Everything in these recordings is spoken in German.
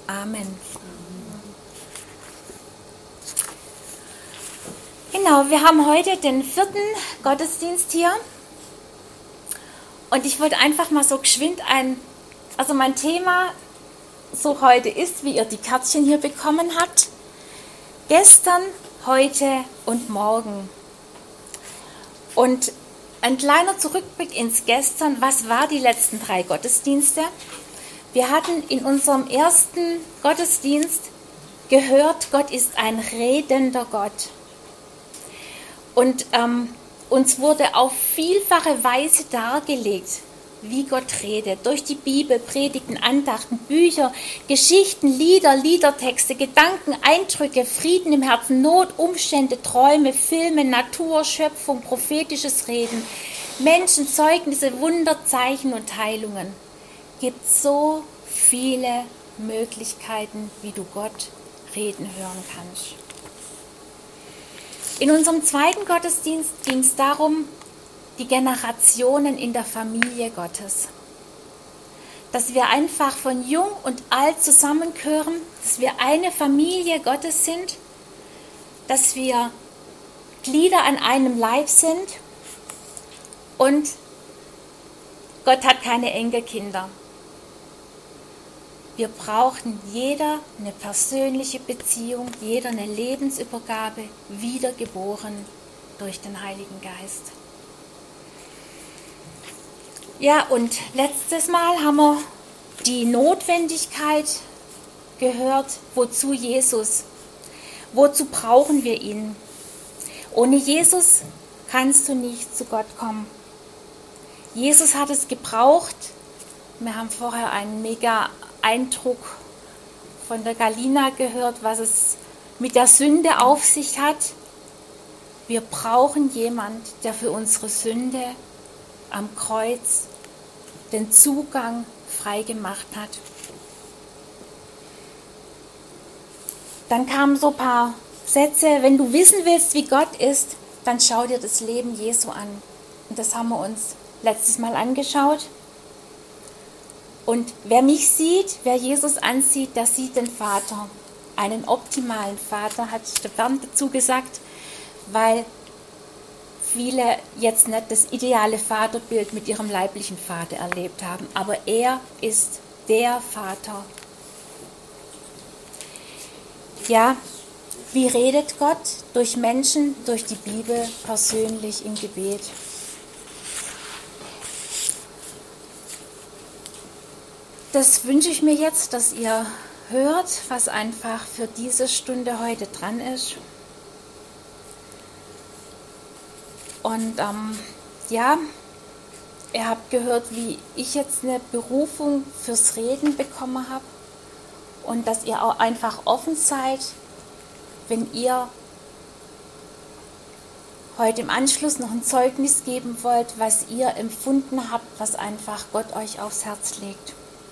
Amen. Genau, wir haben heute den 4. Gottesdienst hier. Und ich wollte einfach mal so geschwind mein Thema so heute ist, wie ihr die Kärtchen hier bekommen habt. Gestern, heute und morgen. Und ein kleiner Zurückblick ins Gestern. Was war die letzten 3 Gottesdienste? Wir hatten in unserem ersten Gottesdienst gehört, Gott ist ein redender Gott. Und uns wurde auf vielfache Weise dargelegt, wie Gott redet. Durch die Bibel, Predigten, Andachten, Bücher, Geschichten, Lieder, Liedertexte, Gedanken, Eindrücke, Frieden im Herzen, Not, Umstände, Träume, Filme, Natur, Schöpfung, prophetisches Reden, Menschen, Zeugnisse, Wunder, Zeichen und Heilungen. Es gibt so viele Möglichkeiten, wie du Gott reden hören kannst. In unserem zweiten Gottesdienst ging es darum, die Generationen in der Familie Gottes. Dass wir einfach von jung und alt zusammengehören, dass wir eine Familie Gottes sind, dass wir Glieder an einem Leib sind und Gott hat keine Enkelkinder. Wir brauchen jeder eine persönliche Beziehung, jeder eine Lebensübergabe, wiedergeboren durch den Heiligen Geist. Ja, und letztes Mal haben wir die Notwendigkeit gehört, wozu Jesus, wozu brauchen wir ihn? Ohne Jesus kannst du nicht zu Gott kommen. Jesus hat es gebraucht. Wir haben vorher einen mega Eindruck von der Galina gehört, was es mit der Sünde auf sich hat. Wir brauchen jemanden, der für unsere Sünde am Kreuz den Zugang frei gemacht hat. Dann kamen so ein paar Sätze, wenn du wissen willst, wie Gott ist, dann schau dir das Leben Jesu an. Und das haben wir uns letztes Mal angeschaut. Und wer mich sieht, wer Jesus ansieht, der sieht den Vater. Einen optimalen Vater, hat der Bernd dazu gesagt, weil viele jetzt nicht das ideale Vaterbild mit ihrem leiblichen Vater erlebt haben. Aber er ist der Vater. Ja, wie redet Gott? Durch Menschen, durch die Bibel, persönlich im Gebet. Das wünsche ich mir jetzt, dass ihr hört, was einfach für diese Stunde heute dran ist. Und ihr habt gehört, wie ich jetzt eine Berufung fürs Reden bekommen habe und dass ihr auch einfach offen seid, wenn ihr heute im Anschluss noch ein Zeugnis geben wollt, was ihr empfunden habt, was einfach Gott euch aufs Herz legt.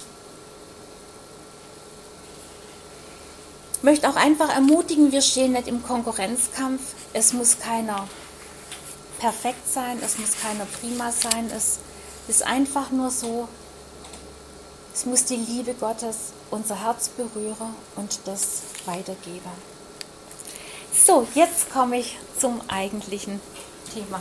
Ich möchte auch einfach ermutigen, wir stehen nicht im Konkurrenzkampf. Es muss keiner perfekt sein, es muss keiner prima sein. Es ist einfach nur so, es muss die Liebe Gottes unser Herz berühren und das weitergeben. So, jetzt komme ich zum eigentlichen Thema.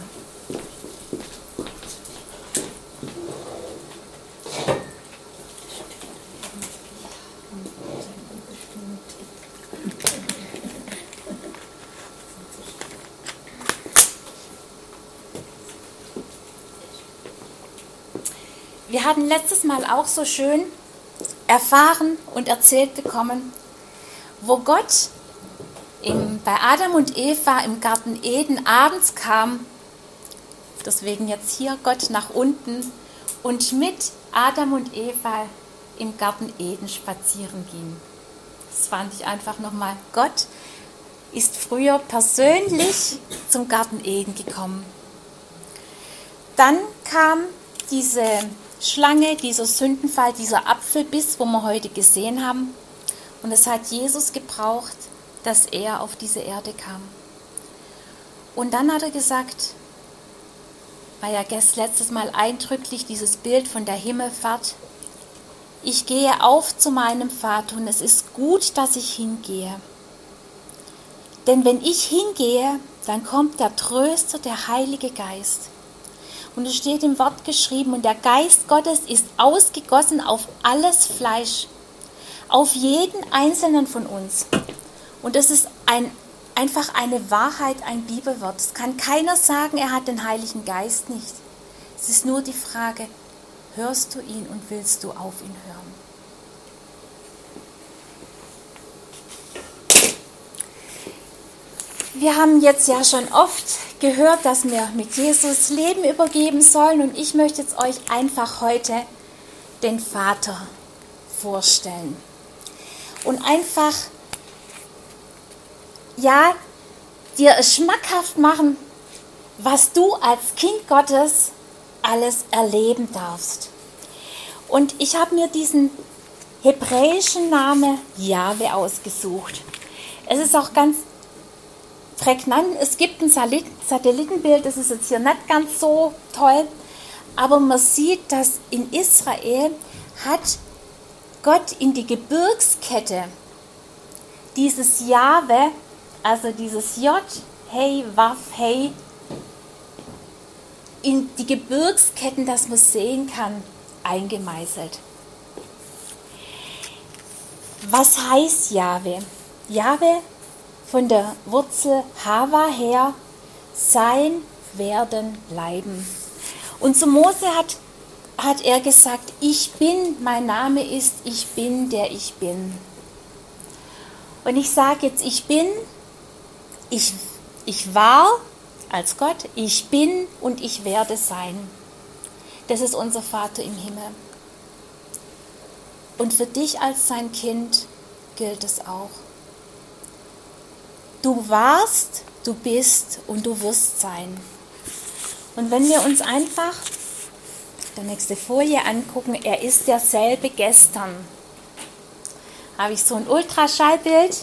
Wir hatten letztes Mal auch so schön erfahren und erzählt bekommen, wo Gott bei Adam und Eva im Garten Eden abends kam, deswegen jetzt hier Gott nach unten und mit Adam und Eva im Garten Eden spazieren ging. Das fand ich einfach nochmal. Gott ist früher persönlich zum Garten Eden gekommen. Dann kam diese Schlange, dieser Sündenfall, dieser Apfelbiss, wo wir heute gesehen haben. Und es hat Jesus gebraucht, dass er auf diese Erde kam. Und dann hat er gesagt, war ja letztes Mal eindrücklich dieses Bild von der Himmelfahrt, ich gehe auf zu meinem Vater und es ist gut, dass ich hingehe. Denn wenn ich hingehe, dann kommt der Tröster, der Heilige Geist. Und es steht im Wort geschrieben, und der Geist Gottes ist ausgegossen auf alles Fleisch, auf jeden Einzelnen von uns. Und das ist einfach eine Wahrheit, ein Bibelwort. Es kann keiner sagen, er hat den Heiligen Geist nicht. Es ist nur die Frage, hörst du ihn und willst du auf ihn hören? Wir haben jetzt ja schon oft gehört, dass wir mit Jesus Leben übergeben sollen, und ich möchte jetzt euch einfach heute den Vater vorstellen. Und einfach, ja, dir es schmackhaft machen, was du als Kind Gottes alles erleben darfst. Und ich habe mir diesen hebräischen Namen Jahwe ausgesucht. Es ist auch ganz prägnant. Es gibt ein Satellitenbild, das ist jetzt hier nicht ganz so toll, aber man sieht, dass in Israel hat Gott in die Gebirgskette dieses Jahwe, also dieses J, Hey, Waf, Hey, in die Gebirgsketten, dass man sehen kann, eingemeißelt. Was heißt Jahwe? Jahwe von der Wurzel Hava her, sein, werden, bleiben. Und zu Mose hat er gesagt, ich bin, mein Name ist, ich bin, der ich bin. Und ich sage jetzt, ich bin, ich war als Gott, ich bin und ich werde sein. Das ist unser Vater im Himmel. Und für dich als sein Kind gilt es auch. Du warst, du bist und du wirst sein. Und wenn wir uns einfach die nächste Folie angucken, er ist derselbe gestern. Habe ich so ein Ultraschallbild.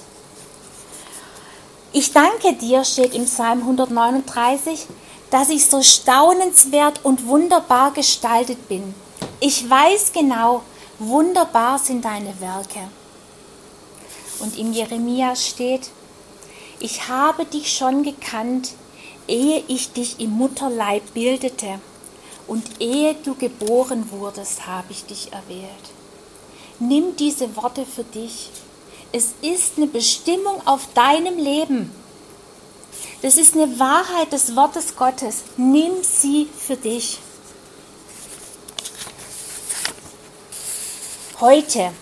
Ich danke dir, steht im Psalm 139, dass ich so staunenswert und wunderbar gestaltet bin. Ich weiß genau, wunderbar sind deine Werke. Und im Jeremia steht, ich habe dich schon gekannt, ehe ich dich im Mutterleib bildete, und ehe du geboren wurdest, habe ich dich erwählt. Nimm diese Worte für dich. Es ist eine Bestimmung auf deinem Leben. Das ist eine Wahrheit des Wortes Gottes. Nimm sie für dich. Heute.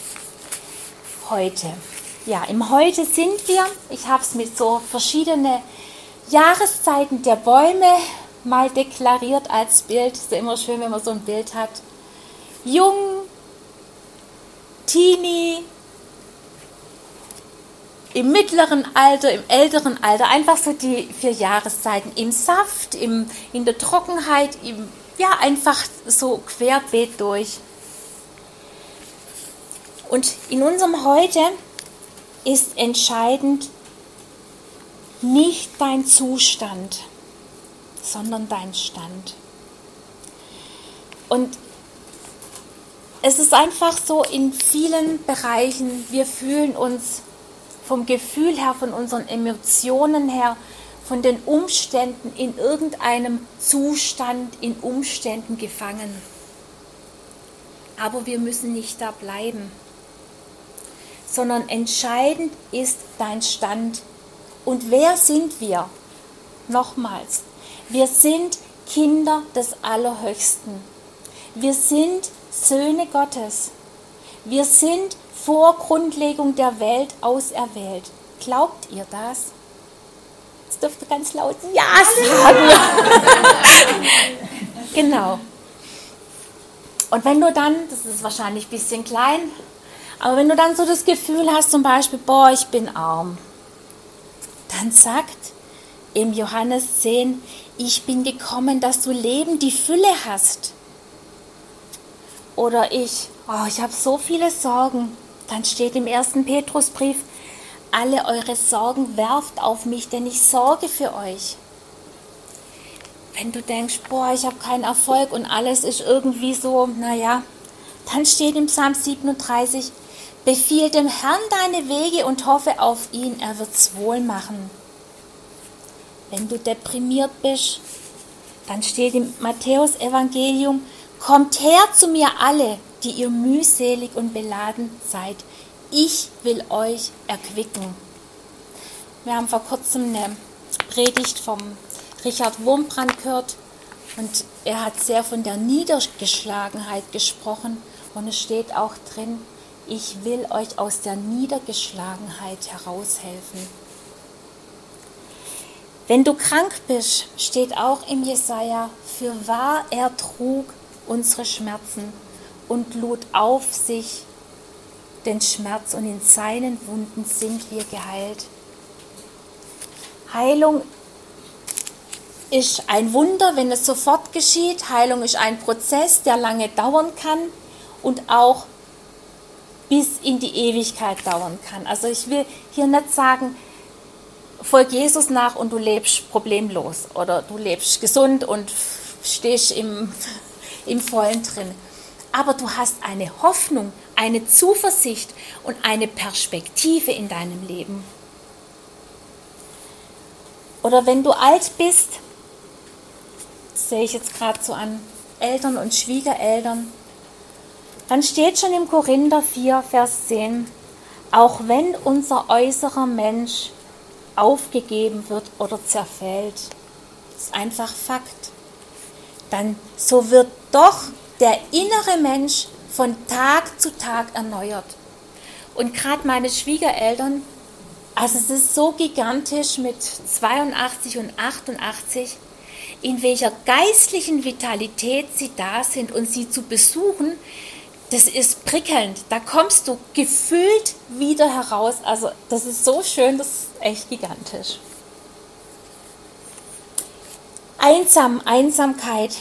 Ja, im Heute sind wir. Ich habe es mit so verschiedenen Jahreszeiten der Bäume mal deklariert als Bild. Es ist ja immer schön, wenn man so ein Bild hat. Jung, Teenie, im mittleren Alter, im älteren Alter, einfach so die 4 Jahreszeiten, im Saft, in der Trockenheit, einfach so querbeet durch. Und in unserem Heute ist entscheidend nicht dein Zustand, sondern dein Stand. Und es ist einfach so in vielen Bereichen, wir fühlen uns vom Gefühl her, von unseren Emotionen her, von den Umständen in irgendeinem Zustand, in Umständen gefangen. Aber wir müssen nicht da bleiben, sondern entscheidend ist dein Stand. Und wer sind wir? Nochmals, wir sind Kinder des Allerhöchsten. Wir sind Söhne Gottes. Wir sind vor Grundlegung der Welt auserwählt. Glaubt ihr das? Jetzt dürft ihr ganz laut Ja sagen. Genau. Und wenn du dann, das ist wahrscheinlich ein bisschen klein, aber wenn du dann so das Gefühl hast, zum Beispiel, boah, ich bin arm, dann sagt im Johannes 10, ich bin gekommen, dass du Leben, die Fülle hast. Oder ich habe so viele Sorgen. Dann steht im 1. Petrusbrief, alle eure Sorgen werft auf mich, denn ich sorge für euch. Wenn du denkst, boah, ich habe keinen Erfolg und alles ist irgendwie so, Dann steht im Psalm 37, befiehl dem Herrn deine Wege und hoffe auf ihn, er wird's wohl machen. Wenn du deprimiert bist, dann steht im Matthäus-Evangelium, kommt her zu mir alle, die ihr mühselig und beladen seid. Ich will euch erquicken. Wir haben vor kurzem eine Predigt vom Richard Wurmbrand gehört und er hat sehr von der Niedergeschlagenheit gesprochen und es steht auch drin, ich will euch aus der Niedergeschlagenheit heraushelfen. Wenn du krank bist, steht auch im Jesaja, fürwahr er trug unsere Schmerzen und lud auf sich den Schmerz und in seinen Wunden sind wir geheilt. Heilung ist ein Wunder, wenn es sofort geschieht. Heilung ist ein Prozess, der lange dauern kann und auch bis in die Ewigkeit dauern kann. Also ich will hier nicht sagen, folg Jesus nach und du lebst problemlos oder du lebst gesund und stehst im Vollen drin. Aber du hast eine Hoffnung, eine Zuversicht und eine Perspektive in deinem Leben. Oder wenn du alt bist, das sehe ich jetzt gerade so an Eltern und Schwiegereltern, dann steht schon im Korinther 4, Vers 10, auch wenn unser äußerer Mensch aufgegeben wird oder zerfällt, das ist einfach Fakt, dann so wird doch der innere Mensch von Tag zu Tag erneuert. Und gerade meine Schwiegereltern, also es ist so gigantisch mit 82 und 88, in welcher geistlichen Vitalität sie da sind und sie zu besuchen, das ist prickelnd. Da kommst du gefühlt wieder heraus. Also das ist so schön, das ist echt gigantisch. Einsamkeit.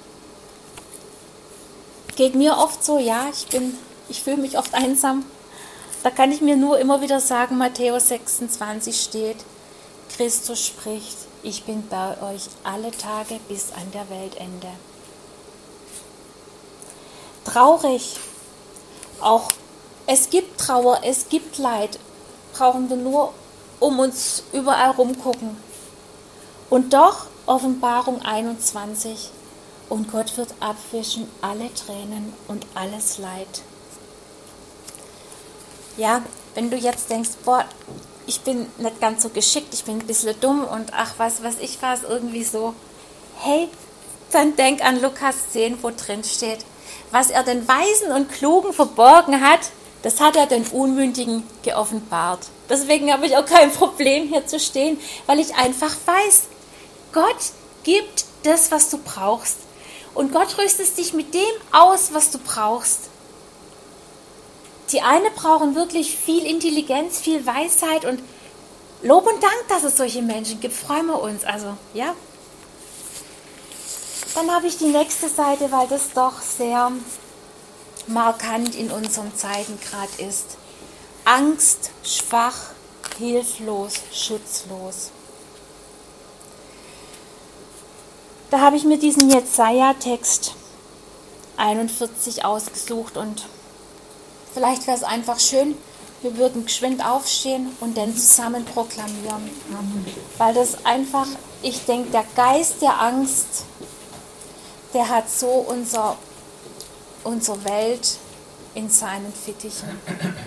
Geht mir oft so, ja, ich fühle mich oft einsam. Da kann ich mir nur immer wieder sagen, Matthäus 26 steht, Christus spricht, ich bin bei euch alle Tage bis an der Weltende. Traurig, auch es gibt Trauer, es gibt Leid, brauchen wir nur um uns überall rumgucken. Und doch Offenbarung 21, und Gott wird abwischen alle Tränen und alles Leid. Ja, wenn du jetzt denkst, boah, ich bin nicht ganz so geschickt, ich bin ein bisschen dumm und ach, was ich was, irgendwie so. Hey, dann denk an Lukas 10, wo drin steht, was er den Weisen und Klugen verborgen hat, das hat er den Unmündigen geoffenbart. Deswegen habe ich auch kein Problem, hier zu stehen, weil ich einfach weiß, Gott gibt das, was du brauchst. Und Gott rüstet dich mit dem aus, was du brauchst. Die einen brauchen wirklich viel Intelligenz, viel Weisheit und Lob und Dank, dass es solche Menschen gibt. Freuen wir uns. Also, ja. Dann habe ich die nächste Seite, weil das doch sehr markant in unseren Zeiten gerade ist. Angst, schwach, hilflos, schutzlos. Da habe ich mir diesen Jesaja-Text 41 ausgesucht und vielleicht wäre es einfach schön, wir würden geschwind aufstehen und den zusammen proklamieren. Weil das einfach, ich denke, der Geist der Angst, der hat so unsere Welt in seinen Fittichen.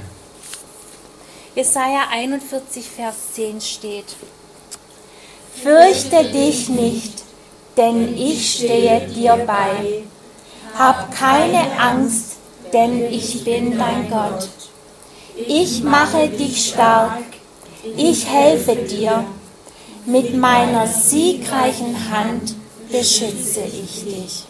Jesaja 41, Vers 10 steht: Fürchte dich nicht, denn ich stehe dir bei. Hab keine Angst, denn ich bin dein Gott. Ich mache dich stark, ich helfe dir. Mit meiner siegreichen Hand beschütze ich dich.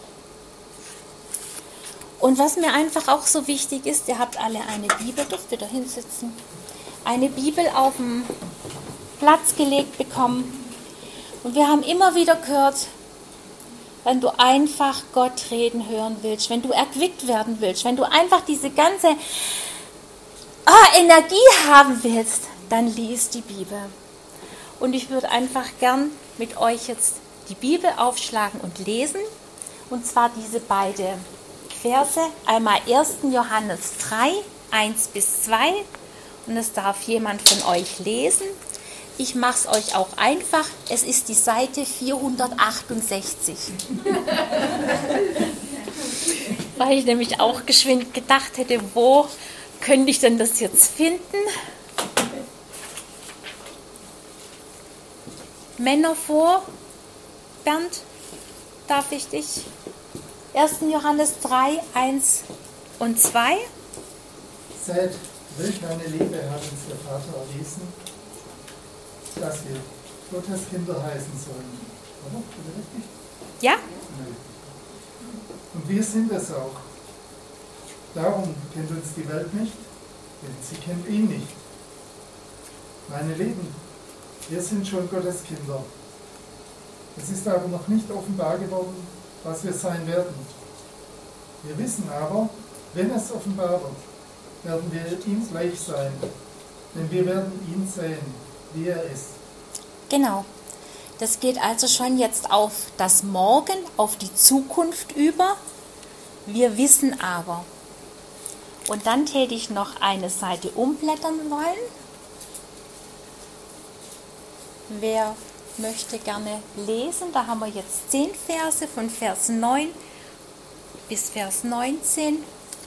Und was mir einfach auch so wichtig ist, ihr habt alle eine Bibel, dürft ihr da hinsitzen, eine Bibel auf den Platz gelegt bekommen. Und wir haben immer wieder gehört, wenn du einfach Gott reden hören willst, wenn du erquickt werden willst, wenn du einfach diese ganze Energie haben willst, dann lies die Bibel. Und ich würde einfach gern mit euch jetzt die Bibel aufschlagen und lesen. Und zwar diese beiden Verse. Einmal 1. Johannes 3, 1 bis 2. Und das darf jemand von euch lesen. Ich mache es euch auch einfach. Es ist die Seite 468. Weil ich nämlich auch geschwind gedacht hätte, wo könnte ich denn das jetzt finden? Männer vor. Bernd, darf ich dich? 1. Johannes 3, 1 und 2. Seht, welch eine Liebe hat uns der Vater erwiesen, dass wir Gottes Kinder heißen sollen. Oder? Ist das richtig? Ja? Nein. Und wir sind es auch. Darum kennt uns die Welt nicht, denn sie kennt ihn nicht. Meine Lieben, wir sind schon Gottes Kinder. Es ist aber noch nicht offenbar geworden, was wir sein werden. Wir wissen aber, wenn es offenbar wird, werden wir ihm gleich sein. Denn wir werden ihn sehen, wie er ist. Genau. Das geht also schon jetzt auf das Morgen, auf die Zukunft über. Wir wissen aber. Und dann täte ich noch eine Seite umblättern wollen. Wer möchte gerne lesen? Da haben wir jetzt 10 Verse von Vers 9 bis Vers 19.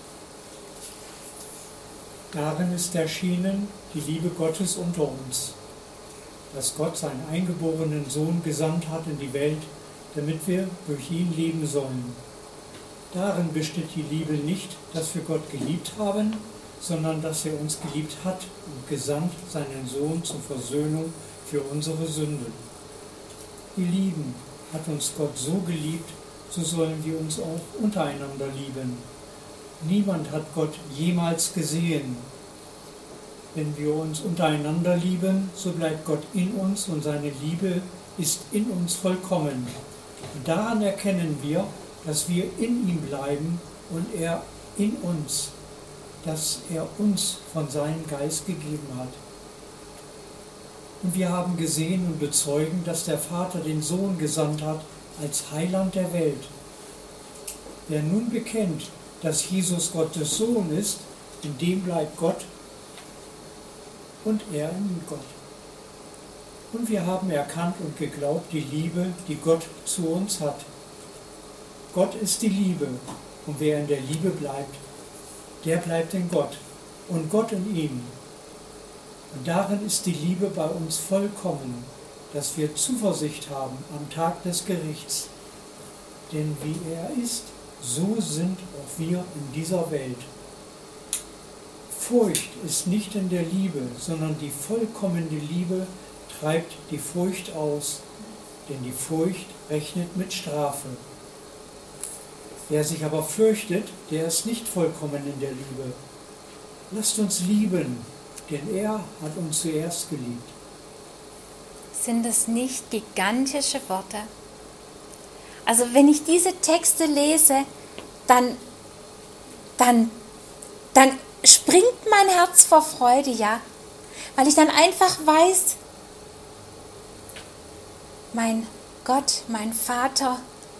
Darin ist erschienen die Liebe Gottes unter uns, dass Gott seinen eingeborenen Sohn gesandt hat in die Welt, damit wir durch ihn leben sollen. Darin besteht die Liebe nicht, dass wir Gott geliebt haben, sondern dass er uns geliebt hat und gesandt seinen Sohn zur Versöhnung für unsere Sünden. Ihr Lieben, hat uns Gott so geliebt, so sollen wir uns auch untereinander lieben. Niemand hat Gott jemals gesehen. Wenn wir uns untereinander lieben, so bleibt Gott in uns und seine Liebe ist in uns vollkommen. Und daran erkennen wir, dass wir in ihm bleiben und er in uns, dass er uns von seinem Geist gegeben hat. Und wir haben gesehen und bezeugen, dass der Vater den Sohn gesandt hat als Heiland der Welt. Wer nun bekennt, dass Jesus Gottes Sohn ist, in dem bleibt Gott und er in Gott. Und wir haben erkannt und geglaubt die Liebe, die Gott zu uns hat. Gott ist die Liebe, und wer in der Liebe bleibt, der bleibt in Gott und Gott in ihm. Und darin ist die Liebe bei uns vollkommen, dass wir Zuversicht haben am Tag des Gerichts. Denn wie er ist, so sind auch wir in dieser Welt. Furcht ist nicht in der Liebe, sondern die vollkommene Liebe treibt die Furcht aus, denn die Furcht rechnet mit Strafe. Wer sich aber fürchtet, der ist nicht vollkommen in der Liebe. Lasst uns lieben, denn er hat uns zuerst geliebt. Sind das nicht gigantische Worte? Also wenn ich diese Texte lese, dann springt mein Herz vor Freude, ja, weil ich dann einfach weiß, mein Gott, mein Vater,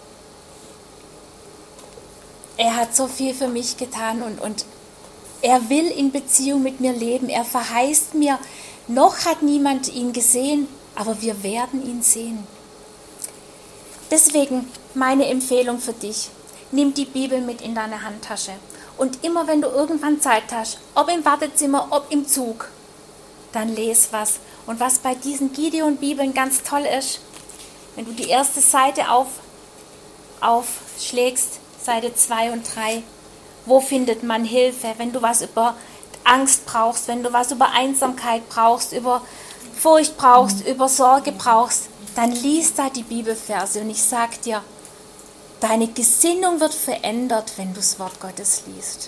er hat so viel für mich getan und er will in Beziehung mit mir leben. Er verheißt mir, noch hat niemand ihn gesehen, aber wir werden ihn sehen. Deswegen meine Empfehlung für dich, nimm die Bibel mit in deine Handtasche. Und immer wenn du irgendwann Zeit hast, ob im Wartezimmer, ob im Zug, dann les was. Und was bei diesen Gideon-Bibeln ganz toll ist, wenn du die erste Seite aufschlägst, Seite 2 und 3, wo findet man Hilfe, wenn du was über Angst brauchst, wenn du was über Einsamkeit brauchst, über Furcht brauchst, über Sorge brauchst, dann lies da die Bibelverse und ich sag dir, deine Gesinnung wird verändert, wenn du das Wort Gottes liest.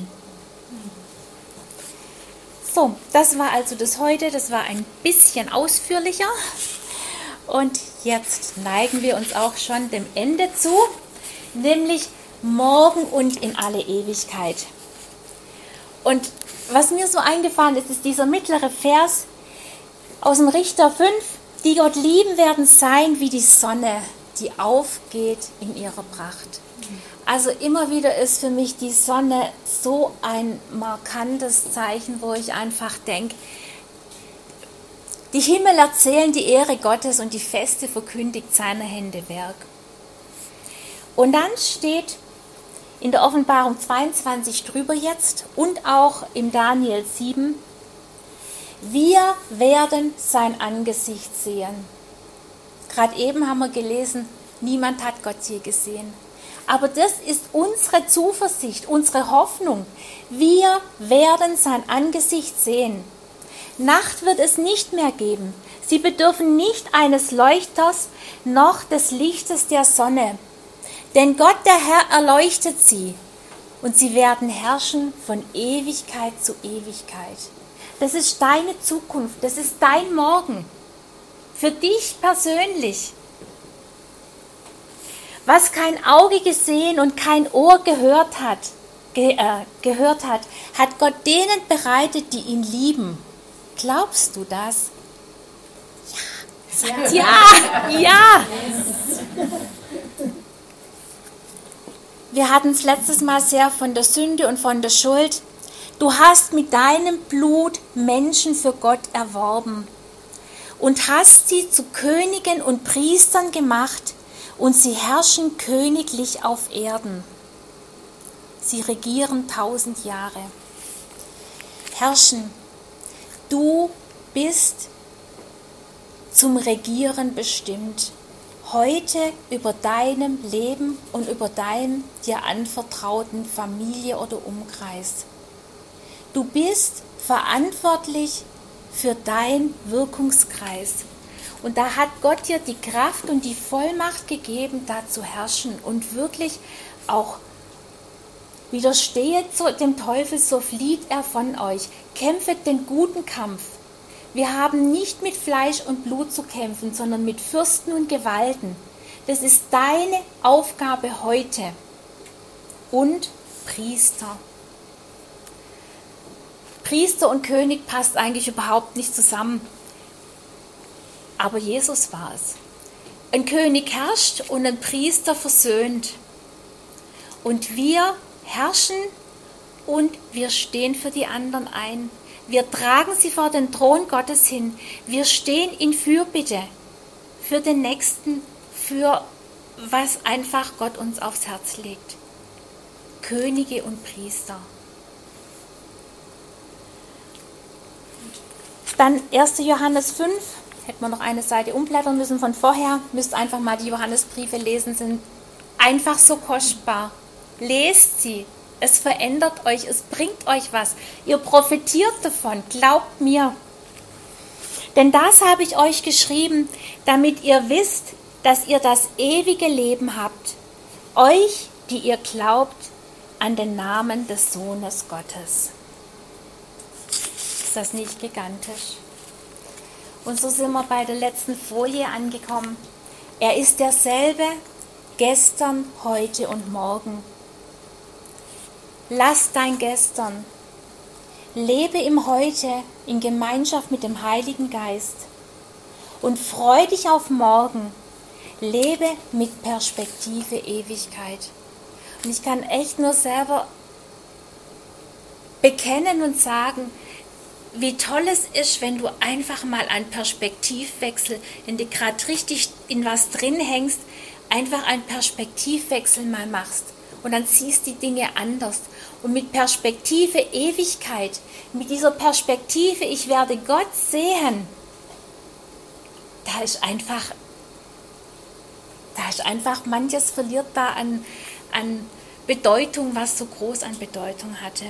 So, das war also das heute, das war ein bisschen ausführlicher und jetzt neigen wir uns auch schon dem Ende zu, nämlich morgen und in alle Ewigkeit. Und was mir so eingefallen ist, ist dieser mittlere Vers aus dem Richter 5, die Gott lieben werden sein wie die Sonne, die aufgeht in ihrer Pracht. Also immer wieder ist für mich die Sonne so ein markantes Zeichen, wo ich einfach denke, die Himmel erzählen die Ehre Gottes und die Feste verkündigt seiner Hände Werk. Und dann steht in der Offenbarung 22 drüber jetzt und auch im Daniel 7, wir werden sein Angesicht sehen. Gerade eben haben wir gelesen, niemand hat Gott je gesehen. Aber das ist unsere Zuversicht, unsere Hoffnung. Wir werden sein Angesicht sehen. Nacht wird es nicht mehr geben. Sie bedürfen nicht eines Leuchters noch des Lichtes der Sonne. Denn Gott, der Herr, erleuchtet sie. Und sie werden herrschen von Ewigkeit zu Ewigkeit. Das ist deine Zukunft. Das ist dein Morgen. Für dich persönlich. Was kein Auge gesehen und kein Ohr gehört hat, hat Gott denen bereitet, die ihn lieben. Glaubst du das? Ja. Ja. Ja. Wir hatten es letztes Mal sehr von der Sünde und von der Schuld. Du hast mit deinem Blut Menschen für Gott erworben und hast sie zu Königen und Priestern gemacht, und sie herrschen königlich auf Erden. Sie regieren 1000 Jahre. Herrschen. Du bist zum Regieren bestimmt. Heute über deinem Leben und über deinem dir anvertrauten Familie oder Umkreis. Du bist verantwortlich für deinen Wirkungskreis. Und da hat Gott dir die Kraft und die Vollmacht gegeben, da zu herrschen und wirklich auch widerstehet dem Teufel, so flieht er von euch. Kämpfet den guten Kampf. Wir haben nicht mit Fleisch und Blut zu kämpfen, sondern mit Fürsten und Gewalten. Das ist deine Aufgabe heute. Und Priester. Priester und König passt eigentlich überhaupt nicht zusammen. Aber Jesus war es. Ein König herrscht und ein Priester versöhnt. Und wir herrschen und wir stehen für die anderen ein. Wir tragen sie vor den Thron Gottes hin. Wir stehen in Fürbitte für den Nächsten, für was einfach Gott uns aufs Herz legt. Könige und Priester. Dann 1. Johannes 5. Hätten wir noch eine Seite umblättern müssen von vorher. Müsst einfach mal die Johannesbriefe lesen, sind einfach so kostbar. Lest sie, es verändert euch, es bringt euch was. Ihr profitiert davon, glaubt mir. Denn das habe ich euch geschrieben, damit ihr wisst, dass ihr das ewige Leben habt. Euch, die ihr glaubt an den Namen des Sohnes Gottes. Ist das nicht gigantisch? Und so sind wir bei der letzten Folie angekommen. Er ist derselbe gestern, heute und morgen. Lass dein Gestern. Lebe im Heute in Gemeinschaft mit dem Heiligen Geist. Und freu dich auf morgen. Lebe mit Perspektive Ewigkeit. Und ich kann echt nur selber bekennen und sagen, wie toll es ist, wenn du einfach mal einen Perspektivwechsel, wenn du gerade richtig in was drin hängst, einfach einen Perspektivwechsel mal machst. Und dann siehst du die Dinge anders. Und mit Perspektive Ewigkeit, mit dieser Perspektive, ich werde Gott sehen, da ist einfach manches verliert da an Bedeutung, was so groß an Bedeutung hatte.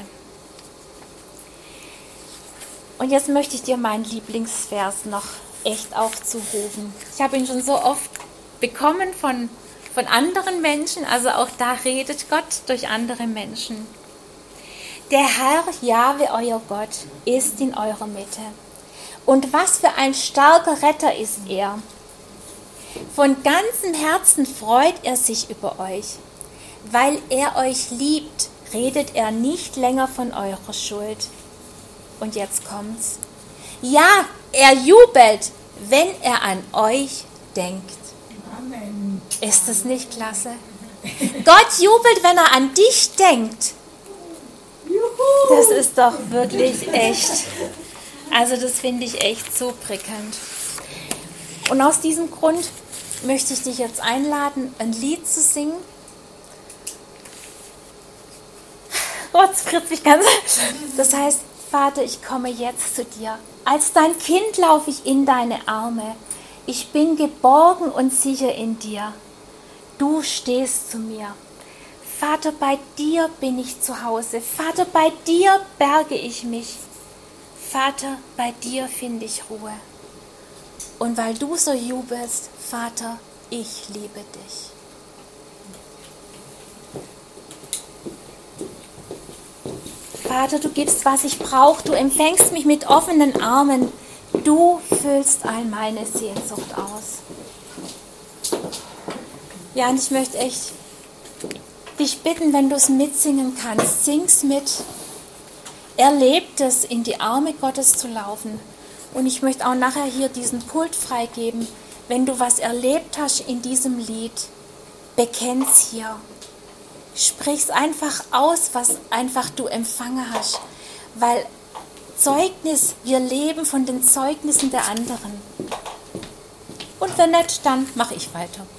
Und jetzt möchte ich dir meinen Lieblingsvers noch echt aufzurufen. Ich habe ihn schon so oft bekommen von anderen Menschen, also auch da redet Gott durch andere Menschen. Der Herr, Jahwe, euer Gott, ist in eurer Mitte. Und was für ein starker Retter ist er. Von ganzem Herzen freut er sich über euch. Weil er euch liebt, redet er nicht länger von eurer Schuld. Und jetzt kommt's. Ja, er jubelt, wenn er an euch denkt. Amen. Ist das nicht klasse? Gott jubelt, wenn er an dich denkt. Das ist doch wirklich echt. Also das finde ich echt so prickelnd. Und aus diesem Grund möchte ich dich jetzt einladen, ein Lied zu singen. Gott, es friert mich ganz. Das heißt, Vater, ich komme jetzt zu dir. Als dein Kind laufe ich in deine Arme. Ich bin geborgen und sicher in dir. Du stehst zu mir. Vater, bei dir bin ich zu Hause. Vater, bei dir berge ich mich. Vater, bei dir finde ich Ruhe. Und weil du so jubelst, Vater, ich liebe dich. Vater, du gibst, was ich brauche. Du empfängst mich mit offenen Armen. Du füllst all meine Sehnsucht aus. Ja, und ich möchte echt dich bitten, wenn du es mitsingen kannst, sing's mit. Erlebt es, in die Arme Gottes zu laufen. Und ich möchte auch nachher hier diesen Pult freigeben. Wenn du was erlebt hast in diesem Lied, bekenn's hier. Sprich's einfach aus, was einfach du empfangen hast. Weil Zeugnis, wir leben von den Zeugnissen der anderen. Und wenn nicht, dann mache ich weiter.